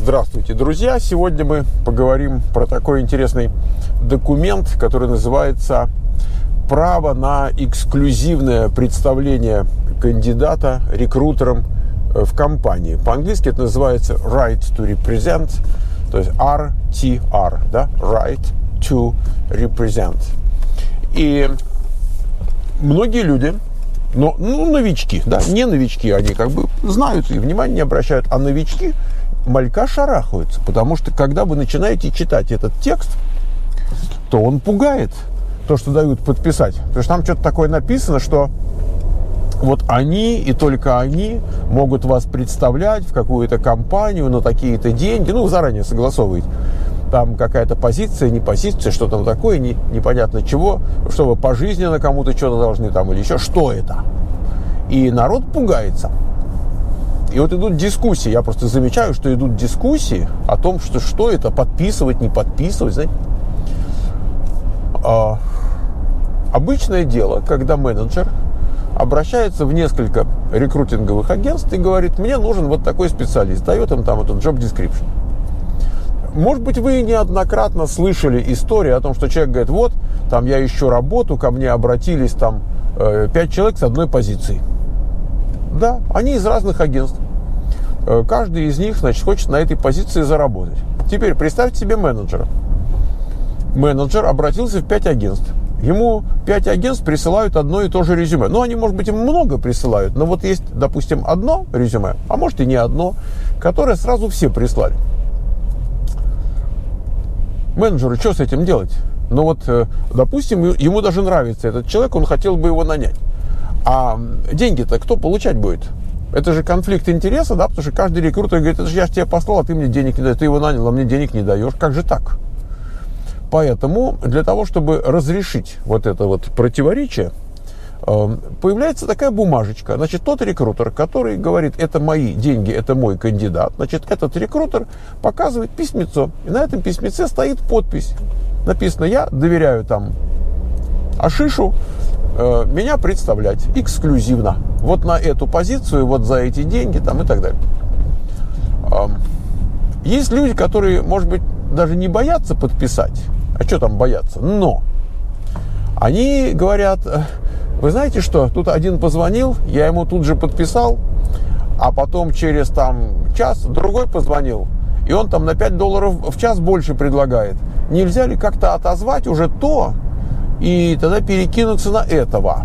Здравствуйте, друзья! Сегодня мы поговорим про такой интересный документ, который называется «Право на эксклюзивное представление кандидата рекрутером в компании». По-английски это называется «Right to Represent», то есть RTR, да? Right to Represent. И многие люди, но новички, да, не новички, они как бы знают и внимания не обращают, а новички малька шарахаются, потому что когда вы начинаете читать этот текст, то он пугает, то, что дают подписать. Потому что там что-то такое написано, что вот они и только они могут вас представлять в какую-то компанию на такие-то деньги, заранее согласовывать. Там какая-то позиция, не позиция, что там такое, непонятно чего, что вы пожизненно кому-то что-то должны там или еще, что это. И народ пугается. И вот идут дискуссии, я просто замечаю, что идут дискуссии о том, что это, подписывать, не подписывать, знаете. Обычное дело, когда менеджер обращается в несколько рекрутинговых агентств и говорит: мне нужен вот такой специалист, дает им там этот job description. Может быть, вы неоднократно слышали историю о том, что человек говорит: вот, там я ищу работу, ко мне обратились там 5 человек с одной позиции. Да, они из разных агентств. Каждый из них, значит, хочет на этой позиции заработать. Теперь представьте себе менеджера. Менеджер обратился в 5 агентств. Ему 5 агентств присылают одно и то же резюме. Они, может быть, им много присылают, но вот есть, допустим, одно резюме, а может и не одно, которое сразу все прислали. Менеджеру что с этим делать? Допустим, ему даже нравится этот человек, он хотел бы его нанять. А деньги-то кто получать будет? Это же конфликт интереса, да, потому что каждый рекрутер говорит: это же я же тебя послал, а ты мне денег не даешь, ты его нанял, а мне денег не даешь. Как же так? Поэтому для того, чтобы разрешить вот это вот противоречие, появляется такая бумажечка. Значит, тот рекрутер, который говорит: это мои деньги, это мой кандидат, значит, этот рекрутер показывает письмецо. И на этом письмеце стоит подпись. Написано: я доверяю там Ашишу меня представлять эксклюзивно. Вот на эту позицию, вот за эти деньги там и так далее. Есть люди, которые, может быть, даже не боятся подписать. А что там бояться? Но они говорят: вы знаете что, тут один позвонил, я ему тут же подписал, а потом через час другой позвонил, и он там на $5 в час больше предлагает. Нельзя ли как-то отозвать уже то, и тогда перекинуться на этого?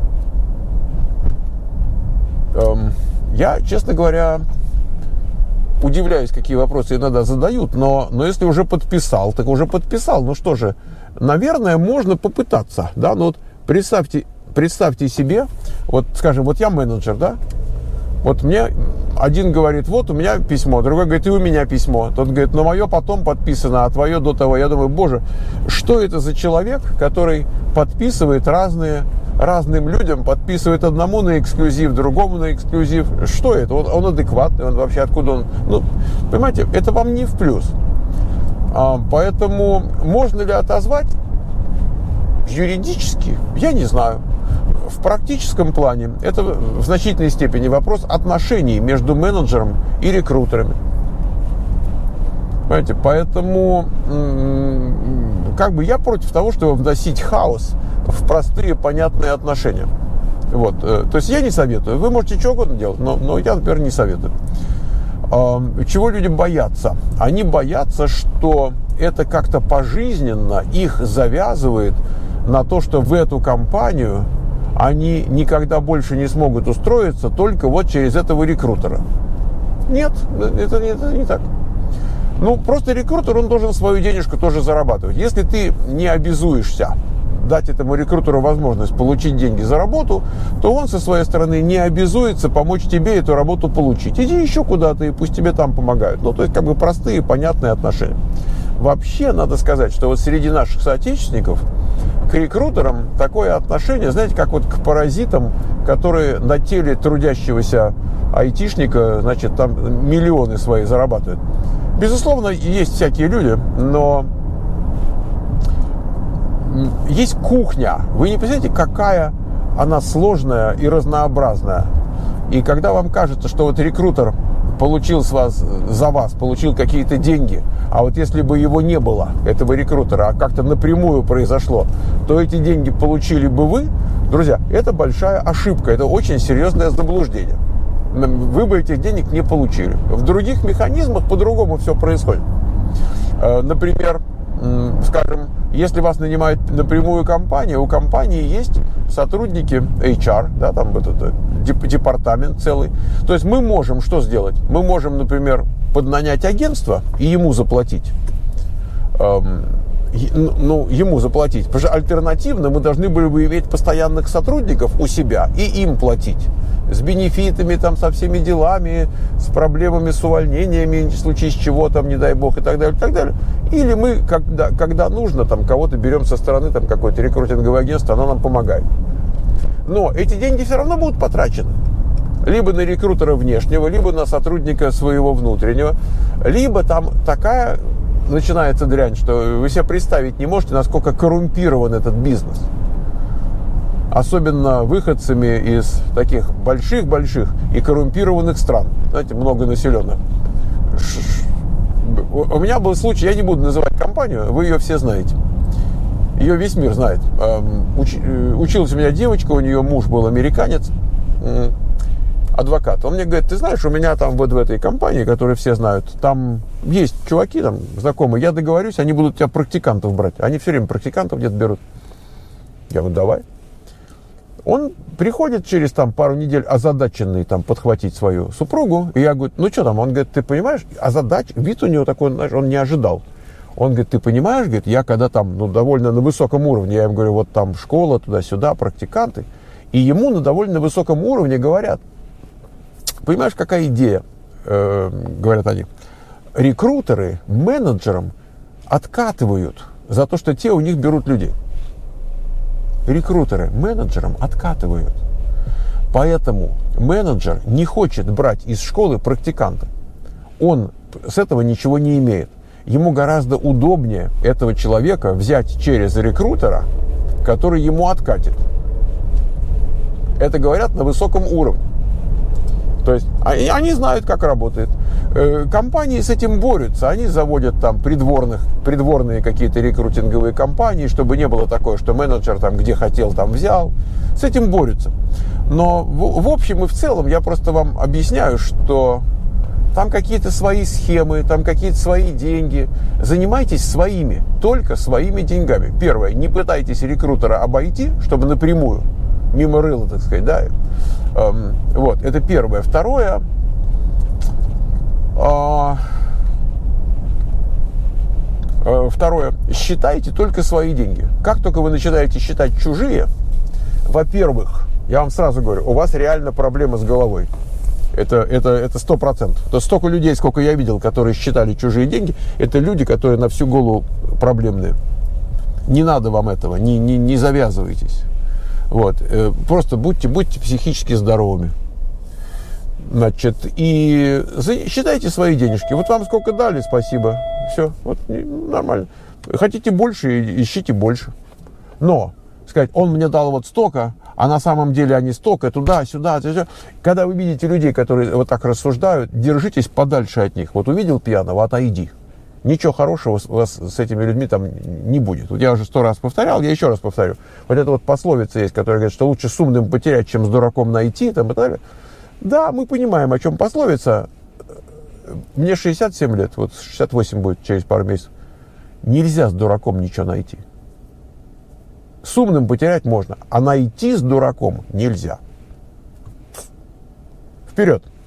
Я, честно говоря, удивляюсь, какие вопросы иногда задают, но если уже подписал, так уже подписал. Ну что же, наверное, можно попытаться, да, представьте себе, вот, скажем, вот я менеджер, да, вот мне один говорит: вот у меня письмо, другой говорит: и у меня письмо. Тот говорит: но мое потом подписано, а твое до того. Я думаю: боже, что это за человек, который подписывает разным людям, подписывает одному на эксклюзив, другому на эксклюзив. Что это? Он адекватный, он вообще откуда он? Понимаете, это вам не в плюс. Поэтому можно ли отозвать? Юридически, я не знаю. В практическом плане это в значительной степени вопрос отношений между менеджером и рекрутерами. Понимаете, поэтому я против того, чтобы вносить хаос в простые, понятные отношения. Вот. То есть я не советую. Вы можете что угодно делать, но я, например, не советую. Чего люди боятся? Они боятся, что это как-то пожизненно их завязывает на то, что в эту компанию они никогда больше не смогут устроиться только вот через этого рекрутера. Нет, это не так. Просто рекрутер, он должен свою денежку тоже зарабатывать. Если ты не обязуешься дать этому рекрутеру возможность получить деньги за работу, то он со своей стороны не обязуется помочь тебе эту работу получить. Иди еще куда-то, и пусть тебе там помогают. То есть простые, понятные отношения. Вообще, надо сказать, что вот среди наших соотечественников к рекрутерам такое отношение, знаете, как вот к паразитам, которые на теле трудящегося айтишника, значит, там миллионы свои зарабатывают. Безусловно, есть всякие люди, но есть кухня. Вы не представляете, какая она сложная и разнообразная. И когда вам кажется, что вот рекрутер получил за вас, получил какие-то деньги, а вот если бы его не было, этого рекрутера, а как-то напрямую произошло, то эти деньги получили бы вы, друзья, это большая ошибка, это очень серьезное заблуждение. Вы бы этих денег не получили. В других механизмах по-другому все происходит. Например, скажем, если вас нанимает напрямую компания, у компании есть сотрудники HR, да, там этот департамент целый. То есть мы можем что сделать? Мы можем, например, поднанять агентство и ему заплатить. Ему заплатить. Потому что альтернативно мы должны были бы иметь постоянных сотрудников у себя и им платить. С бенефитами, там, со всеми делами, с проблемами с увольнениями, в случае с чего, там, не дай бог, и так далее, и так далее. Или мы, когда нужно, там, кого-то берем со стороны, там, какое-то рекрутинговое агентство, оно нам помогает. Но эти деньги все равно будут потрачены. Либо на рекрутера внешнего, либо на сотрудника своего внутреннего, либо там такая начинается дрянь, что вы себе представить не можете, насколько коррумпирован этот бизнес. Особенно выходцами из таких больших-больших и коррумпированных стран, знаете, многонаселенных. У меня был случай, я не буду называть компанию, вы ее все знаете. Ее весь мир знает. Училась у меня девочка, у нее муж был американец, адвокат. Он мне говорит, ты знаешь, у меня там вот в этой компании, которую все знают, там есть чуваки, там знакомые, я договорюсь, они будут тебя практикантов брать. Они все время практикантов где-то берут. Я говорю, давай. Он приходит через там пару недель озадаченный там подхватить свою супругу, и я говорю, ну что там? Он говорит, ты понимаешь, вид у него такой, знаешь, он не ожидал. Он говорит, ты понимаешь, говорит, я когда там, довольно на высоком уровне, я им говорю, вот там школа, туда-сюда, практиканты, и ему на довольно высоком уровне говорят, понимаешь, какая идея, говорят они, рекрутеры менеджерам откатывают за то, что те у них берут людей. Рекрутеры менеджерам откатывают. Поэтому менеджер не хочет брать из школы практиканта. Он с этого ничего не имеет. Ему гораздо удобнее этого человека взять через рекрутера, который ему откатит. Это говорят на высоком уровне. То есть они знают, как работает. Компании с этим борются. Они заводят там придворные какие-то рекрутинговые компании, чтобы не было такое, что менеджер там где хотел, там взял. С этим борются. Но в общем и в целом я просто вам объясняю, что там какие-то свои схемы, там какие-то свои деньги. Занимайтесь своими, только своими деньгами. Первое, не пытайтесь рекрутера обойти, чтобы напрямую, мимо рыла, так сказать, да. Вот, это первое. Второе, считайте только свои деньги. Как только вы начинаете считать чужие, во-первых, я вам сразу говорю, у вас реально проблемы с головой. Это 100%. То столько людей, сколько я видел, которые считали чужие деньги, это люди, которые на всю голову проблемные. Не надо вам этого, не завязывайтесь. Вот. Просто будьте психически здоровыми. Значит, и считайте свои денежки. Вот вам сколько дали, спасибо. Все, вот нормально. Хотите больше, ищите больше. Но, сказать, он мне дал вот столько, а на самом деле они столько, туда-сюда. Когда вы видите людей, которые вот так рассуждают, держитесь подальше от них. Вот увидел пьяного, отойди. Ничего хорошего у вас с этими людьми там не будет. Вот я уже 100 раз повторял, я еще раз повторю. Вот эта вот пословица есть, которая говорит, что лучше с умным потерять, чем с дураком найти, там, и так далее. Да, мы понимаем, о чем пословица. Мне 67 лет, вот 68 будет через пару месяцев. Нельзя с дураком ничего найти. С умным потерять можно, а найти с дураком нельзя. Вперед!